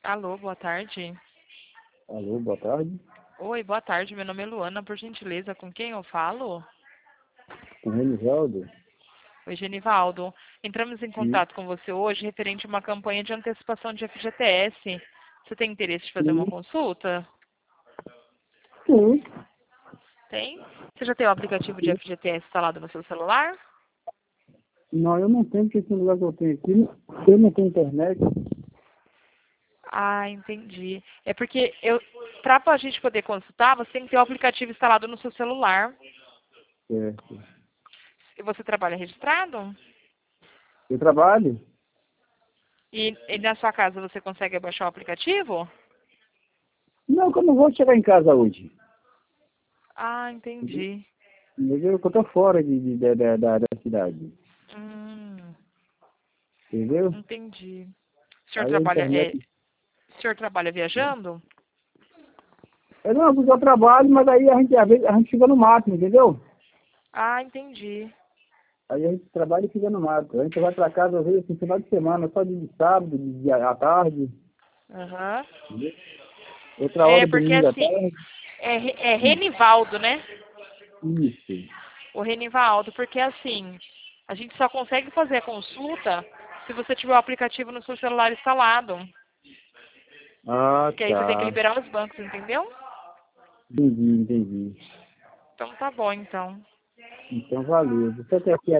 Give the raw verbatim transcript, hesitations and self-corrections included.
Alô, boa tarde. Alô, boa tarde. Oi, boa tarde. Meu nome é Luana, por gentileza, com quem eu falo? Com o Renivaldo? Oi, Genivaldo. Entramos em Sim. contato com você hoje referente a uma campanha de antecipação de F G T S. Você tem interesse de fazer uma Sim. consulta? Sim. Tem? Você já tem o aplicativo de Sim. F G T S instalado no seu celular? Não, eu não tenho, porque esse lugar que eu tenho aqui, eu não tenho internet. Ah, entendi. É porque eu, para a gente poder consultar, você tem que ter o aplicativo instalado no seu celular. Certo. E você trabalha registrado? Eu trabalho? E, e na sua casa você consegue baixar o aplicativo? Não, que eu não vou chegar em casa hoje. Ah, entendi. Entendeu? Que eu tô fora de, de, da, da, da da cidade. Hum, Entendeu? entendi. O senhor Aí a trabalha, é, internet... o senhor trabalha viajando? Eu não, porque eu trabalho, mas aí a gente, às vezes, a gente fica no mato, entendeu? Ah, entendi. Aí a gente trabalha e fica no mato. A gente vai pra casa, às vezes, no final de semana, só de sábado, de, de, à tarde. Aham. Entendeu? Outra É, hora, porque domingo à assim, tarde. é, Re- é Renivaldo, né? Isso. O Renivaldo, porque assim, a gente só consegue fazer a consulta se você tiver o aplicativo no seu celular instalado. Ah, Porque aí você tem que tá. liberar os bancos, entendeu? Entendi, entendi. Então tá bom, então. Então, valeu. Você quer que